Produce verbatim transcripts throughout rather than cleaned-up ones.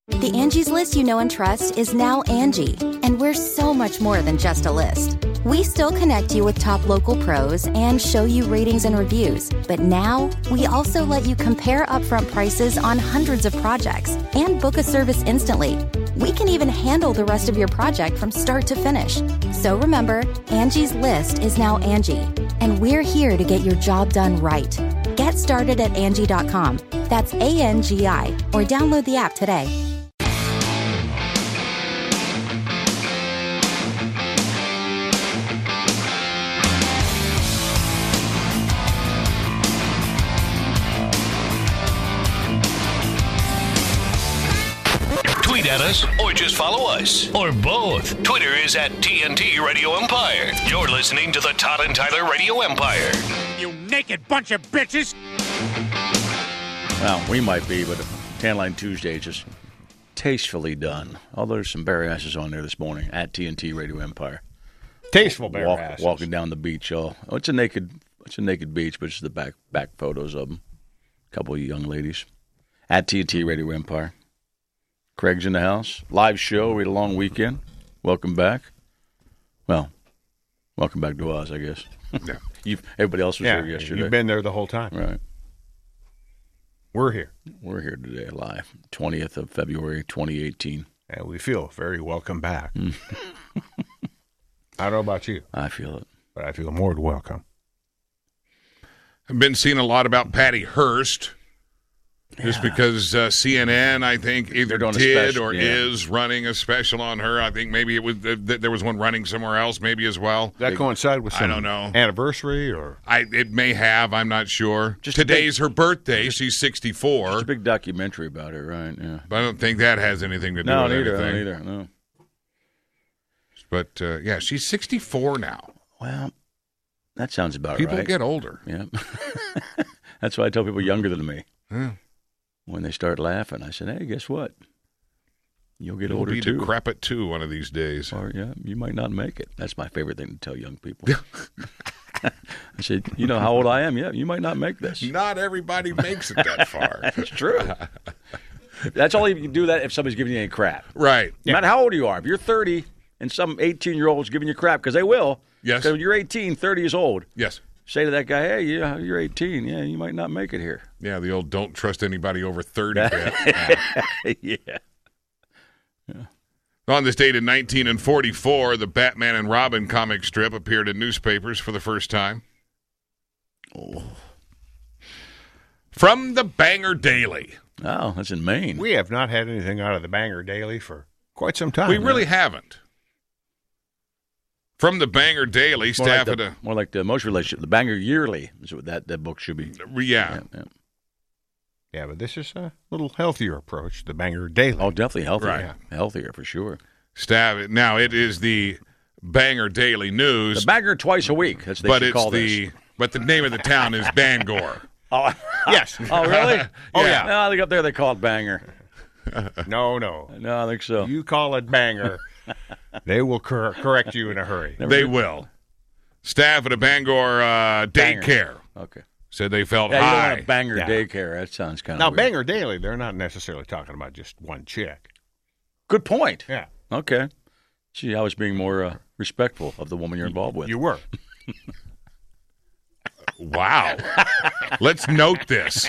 The Angie's List you know and trust is now Angie, and we're so much more than just a list. We still connect you with top local pros and show you ratings and reviews, but now we also let you compare upfront prices on hundreds of projects and book a service instantly. We can even handle the rest of your project from start to finish. So remember, Angie's List is now Angie, and we're here to get your job done right. Get started at Angie dot com. That's A N G I, or download the app today. Tweet at us or just follow us. Or both. Twitter is at T N T Radio Empire. You're listening to the Todd and Tyler Radio Empire. You naked bunch of bitches. Well, we might be, but Tan Line Tuesday is just tastefully done. Although there's some bare asses on there this morning at T N T Radio Empire. Tasteful bare Walk, asses. Walking down the beach. Oh, oh, it's a naked, it's a naked beach, but it's the back back photos of them. A couple of young ladies at T N T Radio Empire. Craig's in the house. Live show. We had a long weekend. Welcome back. Well, welcome back to us, I guess. Yeah. You've, everybody else was yeah, here yesterday. You've been there the whole time. Right. We're here. We're here today live. twentieth of February, twenty eighteen. And we feel very welcome back. I don't know about you. I feel it. But I feel more than welcome. I've been seeing a lot about Patty Hearst. Just Yeah. because uh, C N N, I think, either doing a did special, or yeah. is running a special on her. I think maybe it was uh, th- there was one running somewhere else, maybe as well. Does that coincide with I some don't know. anniversary or? I it may have. I'm not sure. Just a Today's her birthday. She's sixty-four. It's a big documentary about it, right? Yeah. But I don't think that has anything to do No, with neither. anything. No, neither. No. But uh, yeah, she's sixty-four now. Well, that sounds about People right. get older. Yeah. That's why I tell people younger than me. Yeah. When they start laughing, I said, "Hey, guess what? You'll get You'll older be too." decrepit too one of these days. Or yeah, you might not make it. That's my favorite thing to tell young people. I said, "You know how old I am? Yeah, you might not make this." Not everybody makes it that far. It's true. That's only if you do that if somebody's giving you any crap. Right. No matter how old you are. If you're thirty and some eighteen-year-old's giving you crap, because they will. Yes. Because when you're eighteen, thirty is old. Yes. Say to that guy, "Hey, yeah, you're eighteen. Yeah, you might not make it here." Yeah, the old don't trust anybody over thirty bit. Yeah. Yeah. On this date in nineteen forty-four, the Batman and Robin comic strip appeared in newspapers for the first time. Oh, From the Bangor Daily. oh that's in Maine. We have not had anything out of the Bangor Daily for quite some time. We really haven't. From the Bangor Daily, more, staff like at the, more like the Emotion Relationship. The Bangor Yearly is what that, that book should be. a yeah. yeah. Yeah, but this is a little healthier approach, the Bangor Daily. Oh, definitely healthier. Right. Healthier for sure. Staff now it is the Bangor Daily News, The Bangor twice a week. That's what they but should it's call the this. but the name of the town is Bangor. Oh, Yes. oh really? Oh, yeah. No, I think up there they call it Bangor. No, no. No, I think so. You call it Bangor, they will cor- correct you in a hurry. They will. Staff at a Bangor uh, Bangor. daycare Okay. said they felt Yeah, you don't high. want a Bangor Yeah. daycare. That sounds kind of Now, weird. Bangor Daily, they're not necessarily talking about just one chick. Good point. Yeah. Okay. Gee, I was being more uh, respectful of the woman you're involved with. You were. Wow. Let's note this.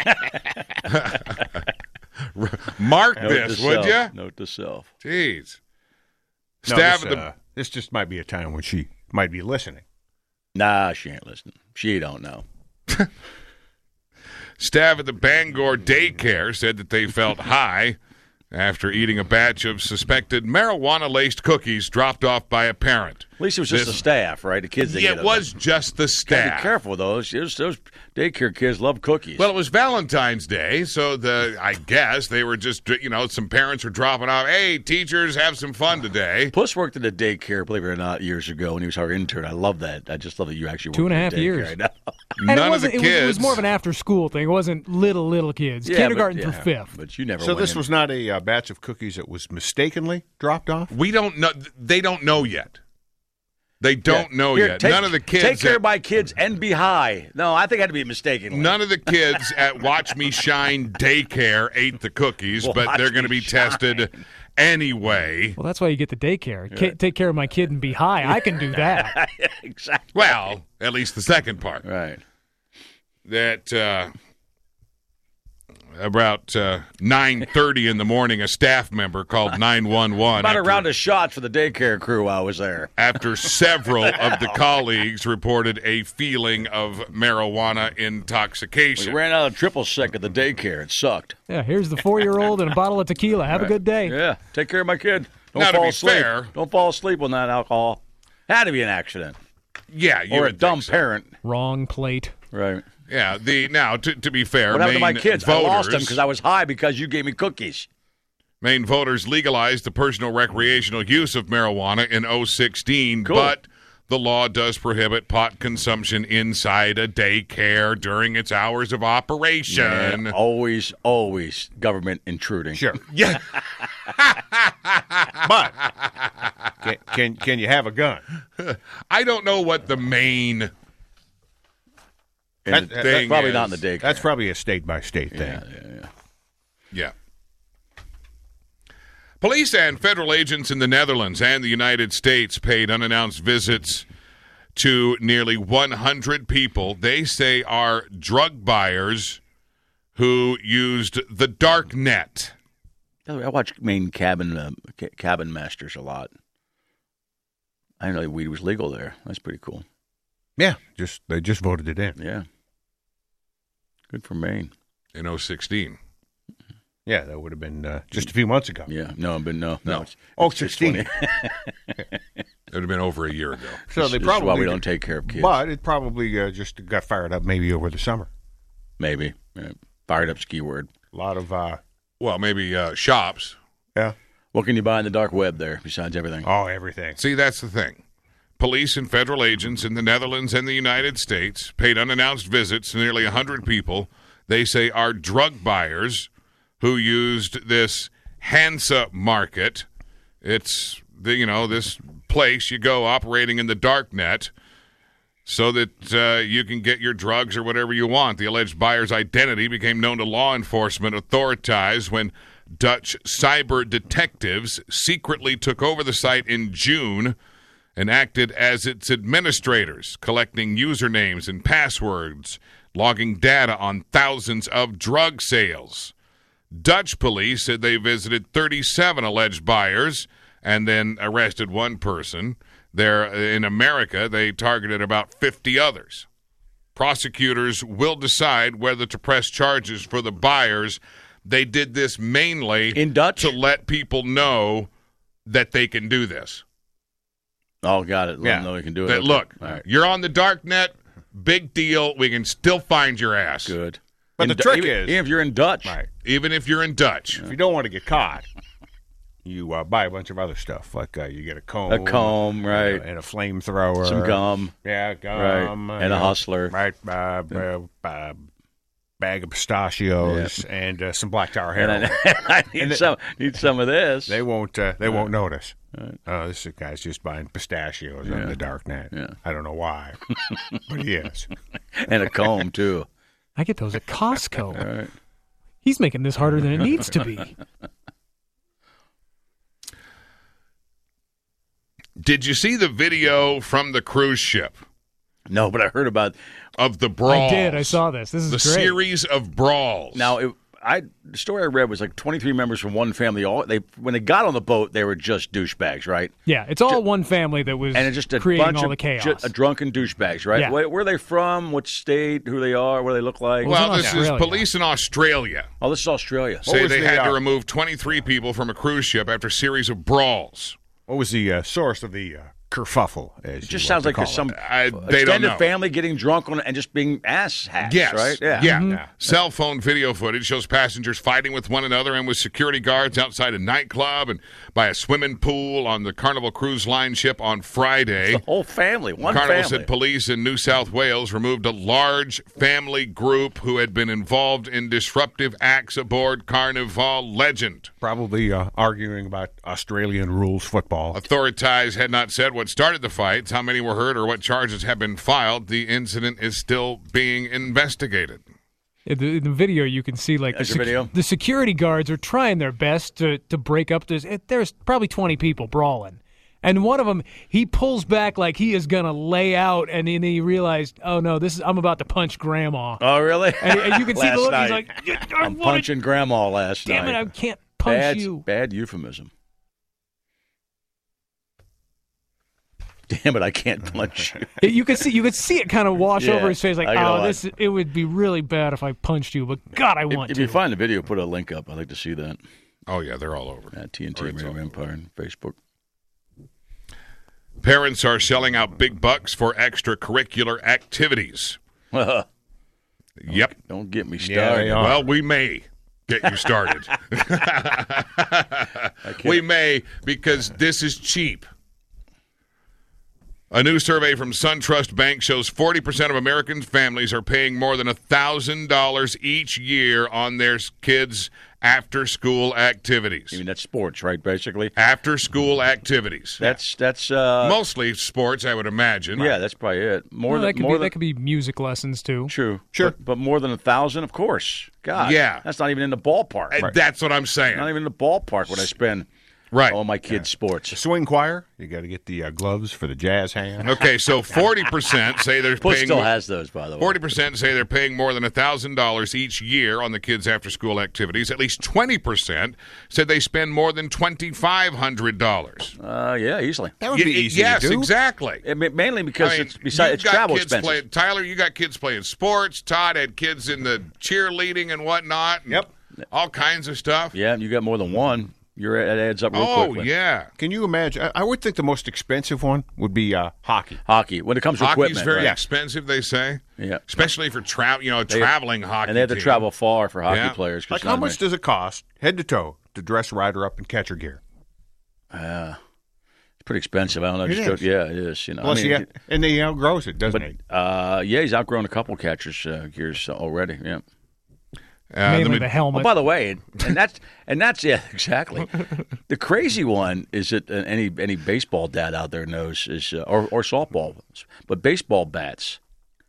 Mark Note this, to would self. you? Note to self. Jeez. No, Staff this, at the uh, this just might be a time when she might be listening. Nah, she ain't listening. She don't know. staff at the Bangor daycare said that they felt high after eating a batch of suspected marijuana-laced cookies dropped off by a parent. At least it was just This- the staff, right? The kids. They Yeah, get it them. was just the Gotta staff. be careful with those. Those, those daycare kids love cookies. Well, it was Valentine's Day, so the I guess they were just, you know, some parents were dropping off, hey, teachers, have some fun today. Puss worked at a daycare, believe it or not, years ago when he was our intern. I love that. I just love that you actually worked Two and a at half daycare. years. I know. And None it of the wasn't, it was, kids. it was more of an after-school thing. It wasn't little, little kids. Yeah, Kindergarten but, yeah, through fifth. But you never So went this in. was not a uh, batch of cookies that was mistakenly dropped off? We don't know. They don't know yet. They don't Yeah. know Here, yet. take- None of the kids. Take care at- of my kids and be high. No, I think I had to be mistaken. None of the kids at Watch Me Shine daycare ate the cookies, but Watch they're going to me be tested anyway. Well, that's why you get the daycare. Ca- Take care of my kid and be high. I can do that. Exactly. Well, at least the second part. Right. That uh, about uh, nine thirty in the morning, a staff member called nine one one. About after, a round of shots for the daycare crew while I was there. after several of the colleagues reported a feeling of marijuana We intoxication. ran out of triple sec at the daycare. It sucked. Yeah, here's the four-year-old and a bottle of tequila. Have a good day. Yeah. Take care of my kid. Don't Now, to fall be asleep. fair- Don't fall asleep on that alcohol. Had to be an accident. Yeah, you Or a would think dumb so. parent. Wrong plate. Right. Yeah, the now to, to be fair, What happened to my Maine kids? voters, I lost them because I was high because you gave me cookies. Maine voters legalized the personal recreational use of marijuana in oh sixteen, Cool. but the law does prohibit pot consumption inside a daycare during its hours of operation. Yeah, always, always government intruding. Sure. Yeah. But can, can can you have a gun? I don't know what the main And That- thing probably is. not in the daycare. That's probably a state by state thing. yeah, yeah, yeah. Yeah. Police and federal agents in the Netherlands and the United States paid unannounced visits to nearly one hundred people they say are drug buyers who used the dark net. By the way, I watch Maine cabin uh, ca- cabin masters a lot. I didn't know weed was legal there. That's pretty cool. Yeah, just they just voted it in. Yeah. Good for Maine. In oh sixteen. Yeah, that would have been uh, just a few months ago. Yeah. No, but no. No. No. It's, Oh, it's just sixteen. funny. It would have been over a year ago. So This- they this is probably why we don't take care of kids. But it probably uh, just got fired up maybe over the summer. Maybe. Yeah. Fired up's key word. A lot of uh, Well, maybe uh, shops. yeah. What can you buy in the dark web there besides everything? Oh, everything. See, that's the thing. Police and federal agents in the Netherlands and the United States paid unannounced visits to nearly one hundred people they say are drug buyers who used this Hansa market. It's, the you know, this place you go operating in the dark net so that uh, you can get your drugs or whatever you want. The alleged buyer's identity became known to law enforcement authorities when Dutch cyber detectives secretly took over the site in June and acted as its administrators, collecting usernames and passwords, logging data on thousands of drug sales. Dutch police said they visited thirty-seven alleged buyers and then arrested one person. There in America, they targeted about fifty others. Prosecutors will decide whether to press charges for the buyers. They did this mainly In Dutch? to let people know that they can do this. Oh, got it. Let Yeah. them know you can do it. That Okay. look, All right. you're on the dark net, big deal. We can still find your ass, Good. But In the Du- trick even, is- even if you're in Dutch. Right. even if you're in Dutch. If you don't want to get caught, you uh, buy a bunch of other stuff. Like uh, you get a comb, A comb, right. and a, and a flamethrower, Some gum. yeah, gum, Right. And a uh, hustler. right? Uh, uh, uh, bag of pistachios and uh, some black tar And heroin. I, I need And the- some need some of this. They won't. Uh, they won't notice. Oh, this guy's just buying pistachios on the dark net. Yeah. I don't know why, but he is. And a comb too. I get those at Costco. All right. He's making this harder than it needs to be. Did you see the video from the cruise ship No, but I heard about of the brawls? I did. I saw this. This is the great. series of brawls. now. It, I the story I read was like twenty-three members from one family. All they when they got on the boat, they were just douchebags, right? Yeah, it's all one family that was And it's just a creating bunch all of the chaos. ju- a drunken douchebags, right? Yeah. Where, where are they from? What state? Who they are? What do they look like? well, in this is Australia. police in Australia. oh, this is Australia. Say was they the, had to uh, remove twenty-three people from a cruise ship after a series of brawls. What was the uh, source of the uh, kerfuffle? As It just sounds like there's some I- they don't extended know. family getting drunk on and just being ass hacks, Yes. right? Yeah. Yeah. Cell phone video footage shows passengers fighting with one another and with security guards outside a nightclub and by a swimming pool on the Carnival Cruise Line ship on Friday. The whole family, one Carnival family. said police in New South Wales removed a large family group who had been involved in disruptive acts aboard Carnival Legend. probably uh, arguing about Australian rules football. Authorities had not said what what started the fights, how many were hurt, or what charges have been filed. The incident is still being investigated. In the, in the video, you can see like the, There's your video. the security guards are trying their best to, to break up. There's, it, there's probably twenty people brawling. And one of them, he pulls back like he is going to lay out, and then he realized, oh, no, this is I'm about to punch Grandma. Oh, really? And, and you can see the look. He's night. like, I I'm wanna, punching Grandma last damn night. it, I can't punch bad, you. Bad euphemism. Damn it, I can't punch you. You could see you could see it kind of wash Yeah, over his face, like, I know, oh, this it would be really bad if I punched you, but God, I want If, if to. you find the video, put a link up. I'd like to see that. Oh, yeah, they're all over. At T N T Or it's Radio all Empire and Facebook. Parents are shelling out big bucks for extracurricular activities. Yep. Don't get me Yeah, started. they are. Well, we may get you started. we may, because this is cheap. A new survey from SunTrust Bank shows forty percent of American families are paying more than one thousand dollars each year on their kids' after-school activities. I mean, that's sports, right, basically? After-school activities. That's, that's uh, Mostly sports, I would imagine. yeah, that's probably it. More Well, than, that could more be than, that could be music lessons too. True. Sure. But, but more than a thousand, of course. God. Yeah. That's not even in the ballpark. And That's what I'm saying. Not even in the ballpark when I spend Right. all my kids' sports. Swing choir, you got to get the uh, gloves for the jazz hand. Okay, so forty percent say they're Puss paying still more- has those, by the way. forty percent say they're paying more than one thousand dollars each year on the kids' after-school activities. At least twenty percent said they spend more than twenty-five hundred dollars. Uh, yeah, easily. That would be easy Yes, to do. exactly. I mean, mainly because I mean, it's besides you've it's got travel kids expenses. playing, Tyler, you got kids playing sports. Todd had kids in the cheerleading and whatnot. And Yep. all kinds of stuff. Yeah, you got more than one. You're it adds up real Oh, quickly. yeah. Can you imagine? I, I would think the most expensive one would be uh, hockey. Hockey. When it comes to Hockey's equipment, very right? expensive, they say. Yeah. Especially for tra- you know, traveling hockey. and they have to team. travel far for hockey Yeah. players. 'cause Like, not how many- much does it cost, head to toe, to dress Ryder up in catcher gear? Uh, it's pretty expensive. I don't know. It just is. go- yeah, it is. You know, Plus, I mean, yeah, and he outgrows it, doesn't but he? uh, yeah, he's outgrown a couple catchers uh, gears already. Yeah. Uh, Mainly the the ma- helmet. Oh, by the way, and, and that's and that's yeah, exactly. The crazy one is that uh, any any baseball dad out there knows is uh, or or softball, but baseball bats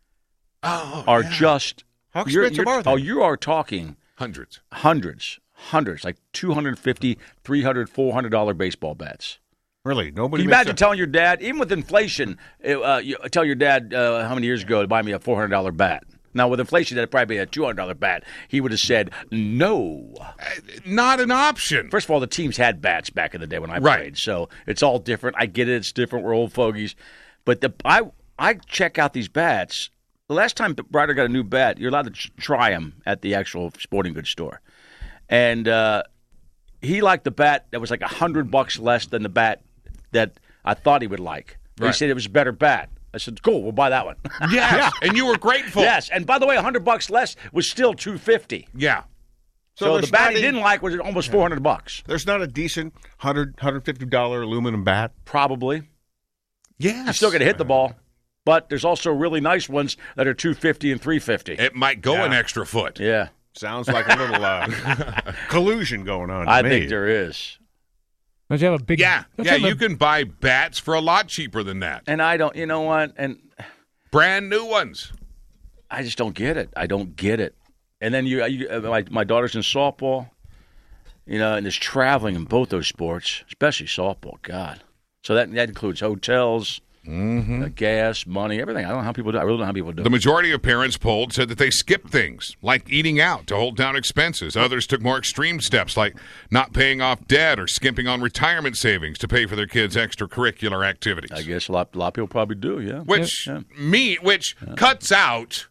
oh, are yeah. just How you're- expensive you're- are they? Oh, you are talking hundreds. hundreds, hundreds, like two hundred fifty, three hundred, four hundred dollar baseball bats. Really? Nobody Can you makes imagine a- telling your dad, even with inflation, uh, you tell your dad uh, how many years ago to buy me a four hundred dollar bat? Now, with inflation, that'd probably be a two hundred dollar bat. He would have said, no. Not an option. First of all, the teams had bats back in the day when I Right. played, so it's all different. I get it; it's different. We're old fogies, but the I I check out these bats. The last time Ryder got a new bat, you're allowed to tr- try them at the actual sporting goods store, and uh, he liked the bat that was like a hundred bucks less than the bat that I thought he would like. But Right. He said it was a better bat. I said, "Cool, we'll buy that one." Yes, and you were grateful. Yes, and by the way, a hundred bucks less was still two fifty. Yeah. So, the there's bat not he a- didn't like was almost four hundred bucks, There's not a decent one hundred, one hundred fifty dollar aluminum bat. probably. Yes. You're still going to hit the ball, but there's also really nice ones that are two fifty and three fifty. It might go Yeah. an extra foot. Yeah, Sounds like a little uh, collusion going on. To I me. think there is, Don't you have a big? Yeah. don't Yeah, have a- you can buy bats for a lot cheaper than that. and I don't. You know what? And Brand new ones. I just don't get it. I don't get it. And then you, you uh, my my daughter's in softball, you know, and there's traveling in both those sports, especially softball. God, so that that includes hotels, Mm-hmm. uh, gas, money, everything. I don't know how people do. I really don't know how people do. The it. majority of parents polled said that they skipped things like eating out to hold down expenses. Others took more extreme steps like not paying off debt or skimping on retirement savings to pay for their kids' extracurricular activities. I guess a lot, a lot of people probably do. Yeah, which Yeah. me which cuts out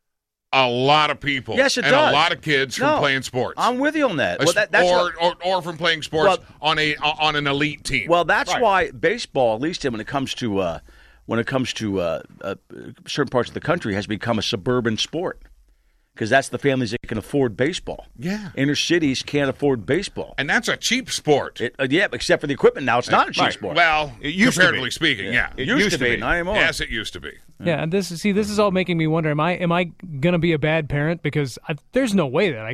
a lot of people. Yes, it and does. a lot of kids from No, playing sports. I'm with you on that. As- Well, that that's or, what- or or from playing sports Well- on a on an elite team. Well, that's Right. why baseball, at least when it comes to uh, when it comes to uh, uh, certain parts of the country, has become a suburban sport because that's the families that can afford baseball. Yeah. Inner cities can't afford baseball. and that's a cheap sport. It, uh, yeah, except for the equipment now, it's not a cheap Right. sport. Well, It used to comparatively be. speaking, yeah. it used, to be, not anymore. Yes, it used to be. Yeah, and this see this is all making me wonder: am I am I gonna be a bad parent because I, there's no way that I could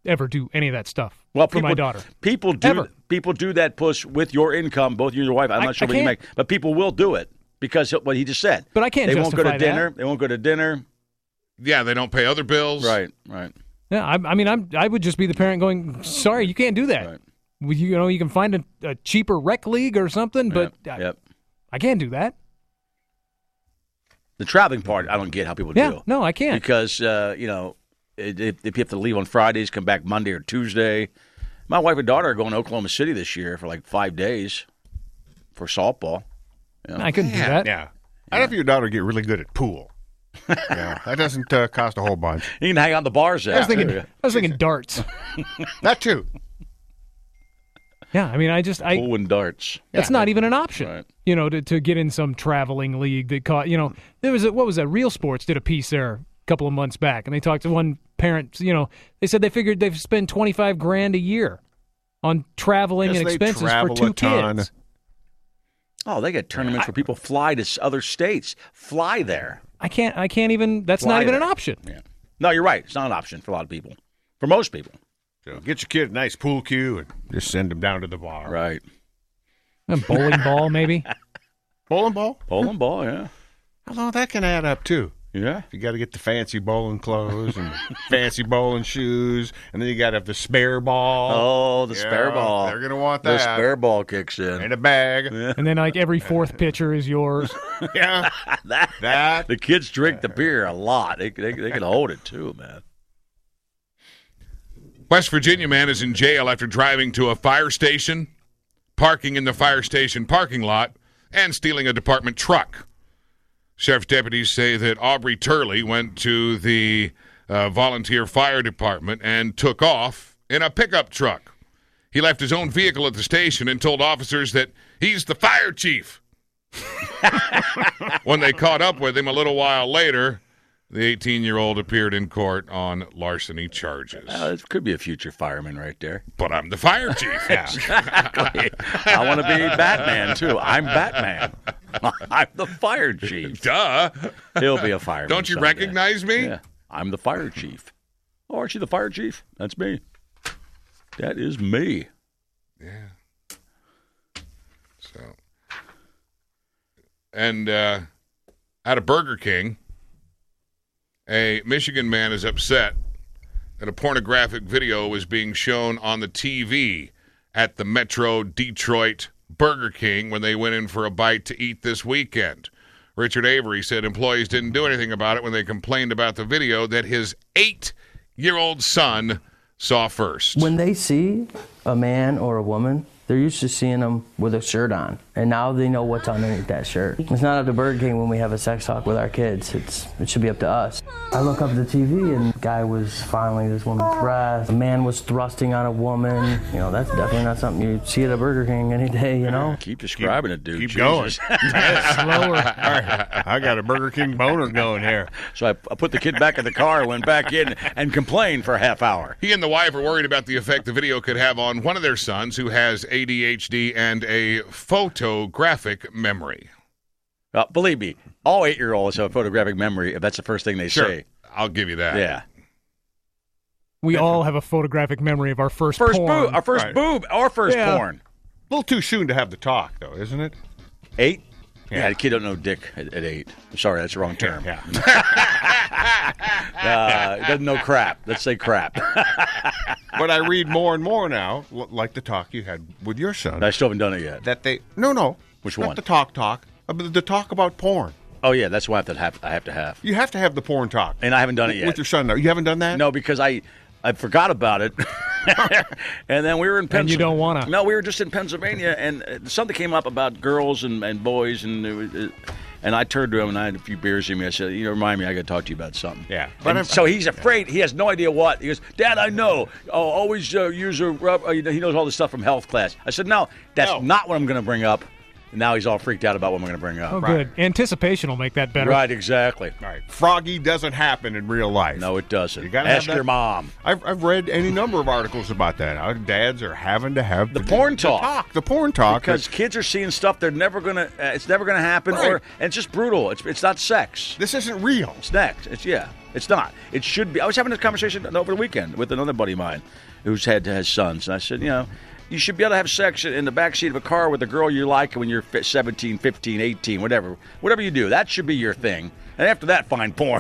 ever do any of that stuff Well, for people, my daughter. People do Ever. people do that push with your income, both you and your wife. I'm I- not sure I what you can't- make, but people will do it because of what he just said. But I can't They won't go to justify that. dinner. They won't go to dinner. Yeah, they don't pay other bills. Right, right. Yeah, I, I mean, I'm I would just be the parent going, sorry, you can't do that. Right. Well, You, you know, you can find a, a cheaper rec league or something, but Yep, I, yep. I can't do that. The traveling part, I don't get how people Yeah, do. no, I can't. Because, uh, you know, if, if you have to leave on Fridays, come back Monday or Tuesday. My wife and daughter are going to Oklahoma City this year for like five days for softball. You know? I couldn't do that. Yeah. I'd have your daughter get really good at pool. Yeah, that doesn't uh, cost a whole bunch. You can hang out in the bars I was after. thinking, I was thinking darts. That too. Yeah, I mean, I just, I Pool and darts. that's not even an option. Right. You know, to, to get in some traveling league that caught. You know, there was a, what was that? Real Sports did a piece there a couple of months back, and they talked to one parent. You know, they said they figured they've spent twenty five grand a year on traveling Yes, and they expenses for travel two a ton. kids. Oh, they got tournaments where people fly to s- other states. Fly there. I can't. I can't even. That's Fly not even there. an option. Yeah. No, you're right. It's not an option for a lot of people. For most people. So get your kid a nice pool cue and just send them down to the bar. Right. A bowling ball, maybe. Bowling ball? Bowling ball, yeah. Although that can add up too. Yeah. You got to get the fancy bowling clothes and fancy bowling shoes, and then you got to have the spare ball. Oh, the Yeah, spare ball. They're going to want The that. spare ball kicks in. And a bag. And then like every fourth pitcher is yours. Yeah. that, That. the kids drink the beer a lot. They, they, they can hold it too, man. West Virginia man is in jail after driving to a fire station, parking in the fire station parking lot, and stealing a department truck. Sheriff's deputies say that Aubrey Turley went to the uh, volunteer fire department and took off in a pickup truck. He left his own vehicle at the station and told officers that he's the fire chief. When they caught up with him a little while later, the eighteen-year-old appeared in court on larceny charges. Uh, it could be a future fireman right there. But I'm the fire chief. Exactly. I want to be Batman, too. I'm Batman. I'm the fire chief. Duh. He'll be a fireman. Don't you someday. recognize me? Yeah. I'm the fire chief. Oh, aren't you the fire chief? That's me. That is me. Yeah. So, and uh, at a Burger King, a Michigan man is upset that a pornographic video was being shown on the T V at the Metro Detroit Burger King when they went in for a bite to eat this weekend. Richard Avery said employees didn't do anything about it when they complained about the video that his eight-year-old son saw first. When they see a man or a woman, they're used to seeing them with a shirt on, and now they know what's underneath that shirt. It's not up to Burger King when we have a sex talk with our kids. It's it should be up to us. I look up at the T V, and the guy was fondling this woman's breast. A man was thrusting on a woman. You know, that's definitely not something you see at a Burger King any day, you know? Keep describing it, dude. Keep Jesus. going. Slower. I got a Burger King boner going here. So I, I put the kid back in the car, went back in, and complained for a half hour. He and the wife are worried about the effect the video could have on one of their sons who has A D H D and a photographic memory. Uh, believe me, all eight-year-olds have a photographic memory if that's the first thing they Sure. say. I'll give you that. Yeah. We all have a photographic memory of our first, First porn. boob, our first Right. boob, our first Yeah. porn. A little too soon to have the talk, though, isn't it? Eight? Yeah, Yeah. the kid don't know dick at, at eight. Sorry, that's the wrong term. Yeah. Uh, doesn't know crap. Let's say crap. But I read more and more now, l- like the talk you had with your son, I still haven't done it yet. that they no no Which not one? the talk talk, uh, but the talk about porn. Oh yeah, that's what I have to have. I have to have, You have to have the porn talk, and I haven't done it yet. with your son. Now you haven't done that. No, because I I forgot about it, and then we were in Pennsylvania. And you don't wanna. No, we were just in Pennsylvania, and uh, something came up about girls and, and boys, and it was, uh, and I turned to him and I had a few beers in me. I said, "You know, remind me, I got to talk to you about something." Yeah. But But so he's afraid. He has no idea what. He goes, "Dad, I know. Oh, always uh, use a rub." Uh, he knows all this stuff from health class. I said, "No, that's No. not what I'm going to bring up." Now he's all freaked out about what I'm going to bring up. Oh, Right. good. Anticipation will make that better. Right, exactly. All right. Froggy doesn't happen in real life. No, it doesn't. You gotta Ask have that- your mom. I've, I've read any number of articles about that. Our dads are having to have The porn the talk. talk. The porn talk. Because kids are seeing stuff they're never going to, uh, it's never going to happen. Right. Or And it's just brutal. It's, it's not sex. this isn't real. It's next. It's, yeah, it's not. It should be. I was having a conversation over the weekend with another buddy of mine who's had has sons. And I said, you know, you should be able to have sex in the backseat of a car with a girl you like when you're seventeen, fifteen, eighteen, whatever. Whatever you do, that should be your thing. And after that, find porn.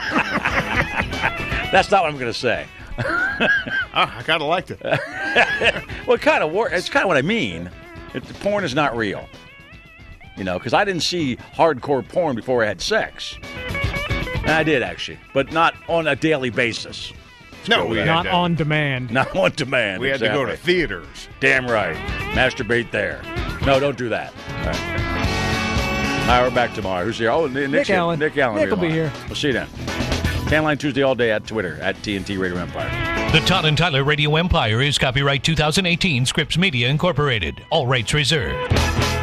That's not what I'm going to say. Ah, I kind of liked it. Well, it kind of wor- it's kind of what I mean. It, the porn is not real. You know, because I didn't see hardcore porn before I had sex. And I did, actually. But not on a daily basis. No, we had Not to, on demand. Not on demand. we had to go to exactly. theaters. Damn right. Masturbate there. No, don't do that. All right. All right, we're back tomorrow. Who's here? Oh, Nick's Nick here. Allen. Nick Allen. Nick will be tomorrow. here. We'll see you then. Tan Line Tuesday all day at Twitter, at T N T Radio Empire. The Todd and Tyler Radio Empire is copyright two thousand eighteen Scripps Media Incorporated. All rights reserved.